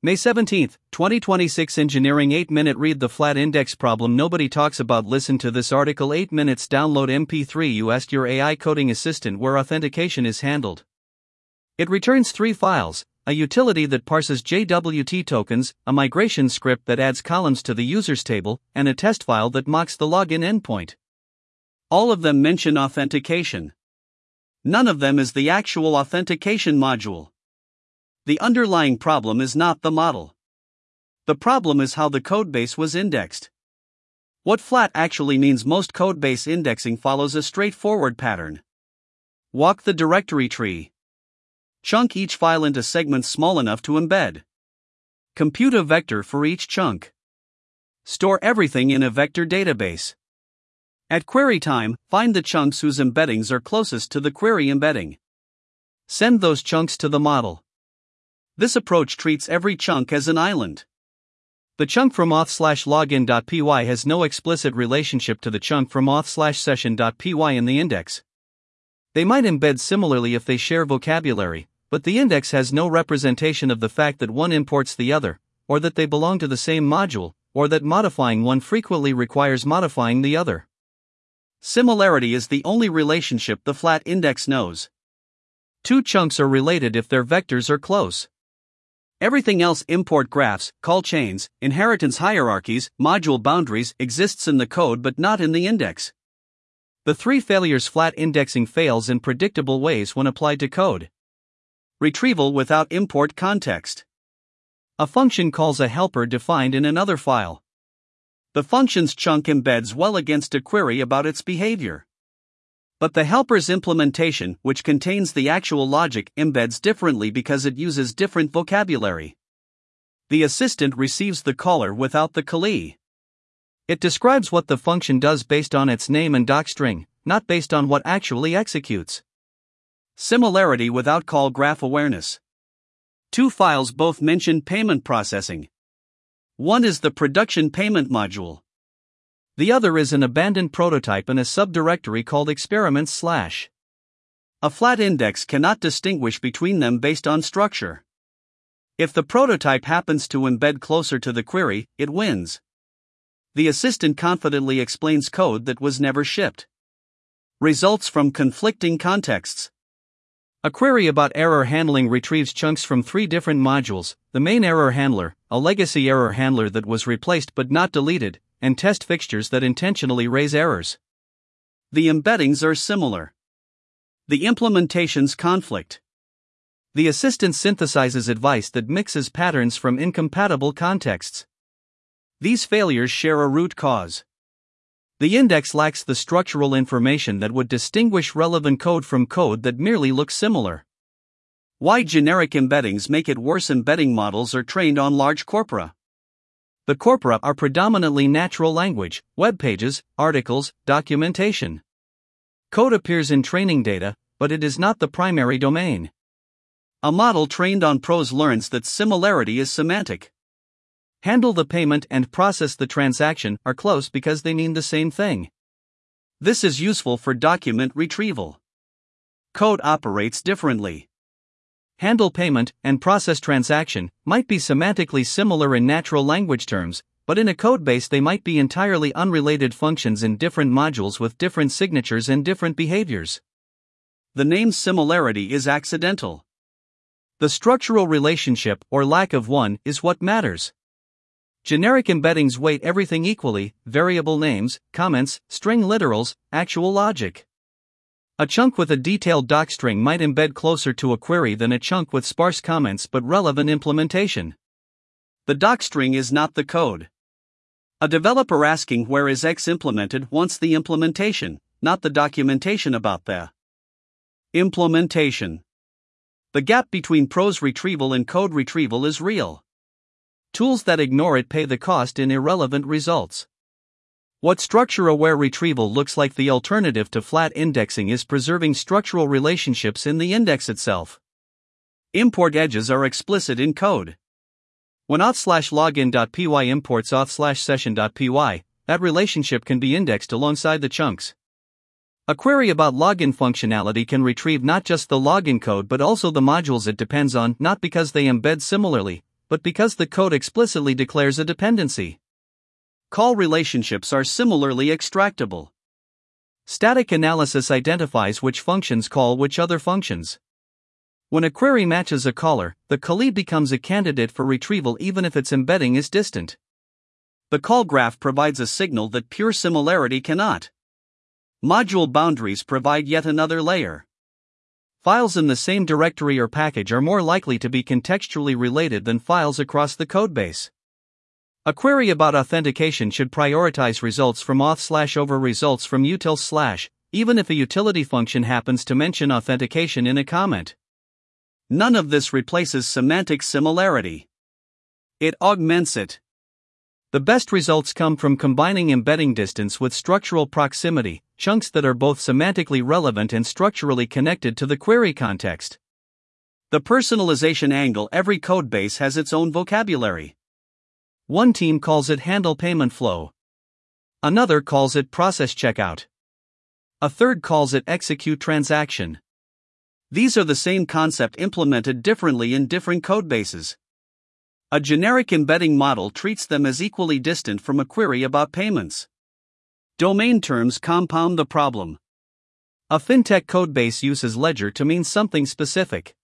May 17, 2026 Engineering 8-minute read the flat index problem nobody talks about. Listen to this article 8 minutes. Download MP3. You asked your AI coding assistant where authentication is handled. It returns 3 files, a utility that parses JWT tokens, a migration script that adds columns to the users table, and a test file that mocks the login endpoint. All of them mention authentication. None of them is the actual authentication module. The underlying problem is not the model. The problem is how the codebase was indexed. What flat actually means. Most codebase indexing follows a straightforward pattern. Walk the directory tree. Chunk each file into segments small enough to embed. Compute a vector for each chunk. Store everything in a vector database. At query time, find the chunks whose embeddings are closest to the query embedding. Send those chunks to the model. This approach treats every chunk as an island. The chunk from auth/login.py has no explicit relationship to the chunk from auth/session.py in the index. They might embed similarly if they share vocabulary, but the index has no representation of the fact that one imports the other, or that they belong to the same module, or that modifying one frequently requires modifying the other. Similarity is the only relationship the flat index knows. 2 chunks are related if their vectors are close. Everything else, import graphs, call chains, inheritance hierarchies, module boundaries, exists in the code but not in the index. The 3 failures. Flat indexing fails in predictable ways when applied to code. Retrieval without import context. A function calls a helper defined in another file. The function's chunk embeds well against a query about its behavior. But the helper's implementation, which contains the actual logic, embeds differently because it uses different vocabulary. The assistant receives the caller without the callee. It describes what the function does based on its name and docstring, not based on what actually executes. Similarity without call graph awareness. 2 files both mention payment processing. One is the production payment module. The other is an abandoned prototype in a subdirectory called experiments/. A flat index cannot distinguish between them based on structure. If the prototype happens to embed closer to the query, it wins. The assistant confidently explains code that was never shipped. Results from conflicting contexts. A query about error handling retrieves chunks from 3 different modules: the main error handler, a legacy error handler that was replaced but not deleted, and test fixtures that intentionally raise errors. The embeddings are similar. The implementations conflict. The assistant synthesizes advice that mixes patterns from incompatible contexts. These failures share a root cause. The index lacks the structural information that would distinguish relevant code from code that merely looks similar. Why generic embeddings make it worse. Embedding models are trained on large corpora. The corpora are predominantly natural language, web pages, articles, documentation. Code appears in training data, but it is not the primary domain. A model trained on prose learns that similarity is semantic. Handle the payment and process the transaction are close because they mean the same thing. This is useful for document retrieval. Code operates differently. Handle payment and process transaction might be semantically similar in natural language terms, but in a codebase they might be entirely unrelated functions in different modules with different signatures and different behaviors. The name similarity is accidental. The structural relationship, or lack of one, is what matters. Generic embeddings weight everything equally: variable names, comments, string literals, actual logic. A chunk with a detailed docstring might embed closer to a query than a chunk with sparse comments but relevant implementation. The docstring is not the code. A developer asking where is X implemented wants the implementation, not the documentation about the implementation. The gap between prose retrieval and code retrieval is real. Tools that ignore it pay the cost in irrelevant results. What structure-aware retrieval looks like. The alternative to flat indexing is preserving structural relationships in the index itself. Import edges are explicit in code. When auth/login.py imports auth/session.py, that relationship can be indexed alongside the chunks. A query about login functionality can retrieve not just the login code but also the modules it depends on, not because they embed similarly, but because the code explicitly declares a dependency. Call relationships are similarly extractable. Static analysis identifies which functions call which other functions. When a query matches a caller, the callee becomes a candidate for retrieval even if its embedding is distant. The call graph provides a signal that pure similarity cannot. Module boundaries provide yet another layer. Files in the same directory or package are more likely to be contextually related than files across the codebase. A query about authentication should prioritize results from auth/ over results from util/, even if a utility function happens to mention authentication in a comment. None of this replaces semantic similarity. It augments it. The best results come from combining embedding distance with structural proximity, chunks that are both semantically relevant and structurally connected to the query context. The personalization angle: every codebase has its own vocabulary. One team calls it handle payment flow. Another calls it process checkout. A third calls it execute transaction. These are the same concept implemented differently in different codebases. A generic embedding model treats them as equally distant from a query about payments. Domain terms compound the problem. A fintech codebase uses ledger to mean something specific.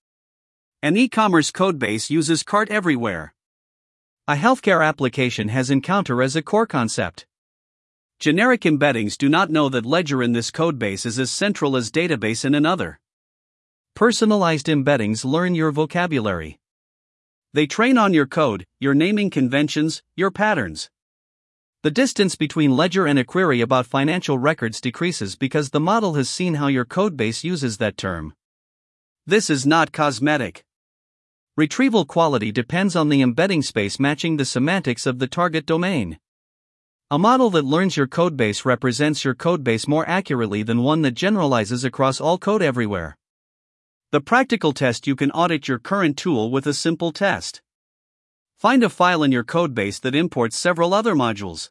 An e-commerce codebase uses cart everywhere. A healthcare application has encounter as a core concept. Generic embeddings do not know that ledger in this codebase is as central as database in another. Personalized embeddings learn your vocabulary. They train on your code, your naming conventions, your patterns. The distance between ledger and a query about financial records decreases because the model has seen how your codebase uses that term. This is not cosmetic. Retrieval quality depends on the embedding space matching the semantics of the target domain. A model that learns your codebase represents your codebase more accurately than one that generalizes across all code everywhere. The practical test: you can audit your current tool with a simple test. Find a file in your codebase that imports several other modules.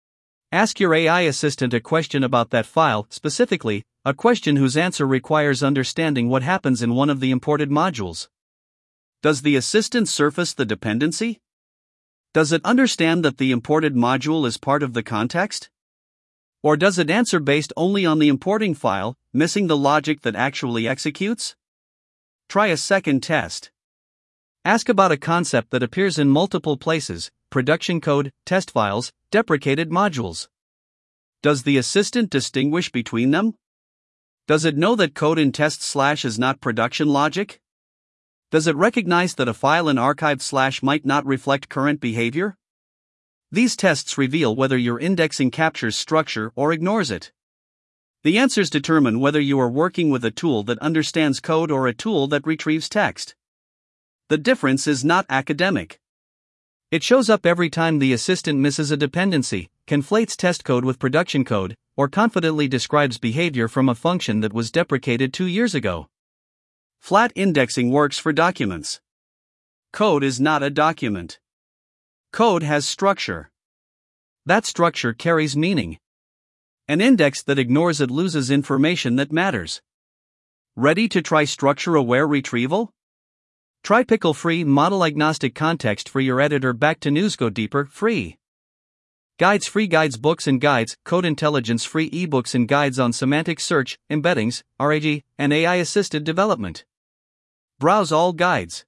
Ask your AI assistant a question about that file, specifically, a question whose answer requires understanding what happens in one of the imported modules. Does the assistant surface the dependency? Does it understand that the imported module is part of the context? Or does it answer based only on the importing file, missing the logic that actually executes? Try a second test. Ask about a concept that appears in multiple places: production code, test files, deprecated modules. Does the assistant distinguish between them? Does it know that code in test/ is not production logic? Does it recognize that a file in archive/ might not reflect current behavior? These tests reveal whether your indexing captures structure or ignores it. The answers determine whether you are working with a tool that understands code or a tool that retrieves text. The difference is not academic. It shows up every time the assistant misses a dependency, conflates test code with production code, or confidently describes behavior from a function that was deprecated 2 years ago. Flat indexing works for documents. Code is not a document. Code has structure. That structure carries meaning. An index that ignores it loses information that matters. Ready to try structure-aware retrieval? Try pickle-free model-agnostic context for your editor. Back to news. Go deeper, free. Guides, free guides, books and guides, code intelligence, free ebooks and guides on semantic search, embeddings, RAG, and AI-assisted development. Browse all guides.